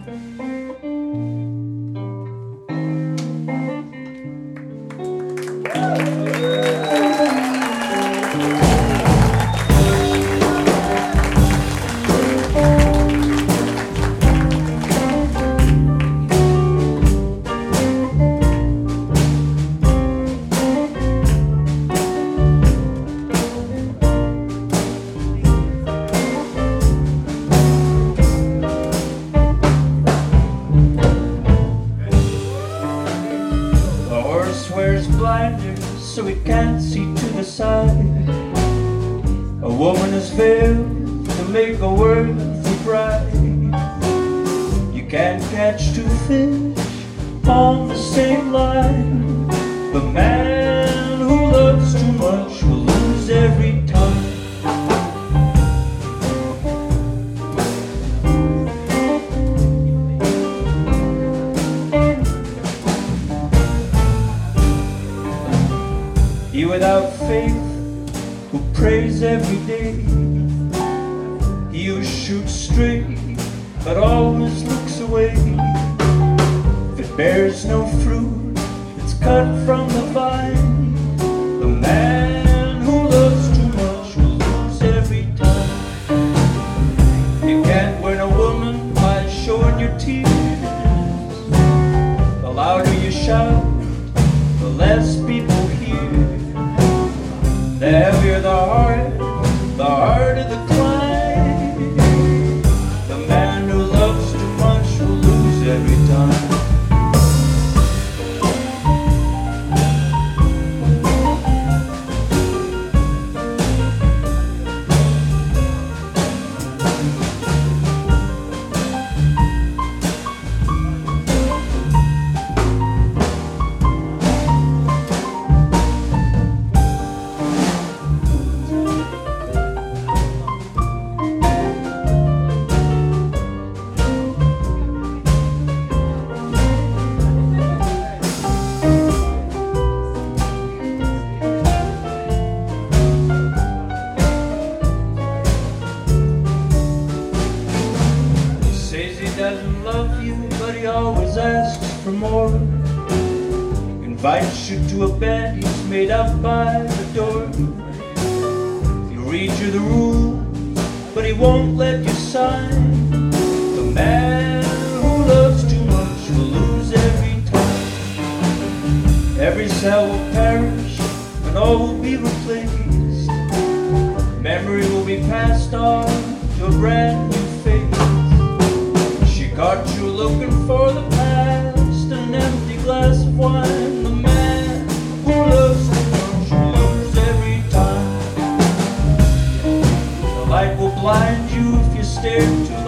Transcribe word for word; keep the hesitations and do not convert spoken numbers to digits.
Wears blinders so he can't see to the side. A woman is veiled to make a worthy bride. You can't catch two fish on the same line. The man who loves too much will lose every time. He without faith, who prays every day. He who shoots straight, but always looks away. If it bears no fruit, it's cut from the vine. The man who loves too much will lose every time. You can't win a woman by showing your tears. The louder you shout, the less people hear. The heavier the heart, the harder the climb. The man who loves too much will lose every time. Doesn't love you, but he always asks for more. Invites you to a bed he's made up by the door. He'll read you the rules, but he won't let you sign. The man who loves too much will lose every time. Every cell will perish and all will be replaced. Memory will be passed on to a brand new face. Caught you looking for the past, an empty glass of wine. The man who loves too much will lose every time. The light will blind you if you stare too long.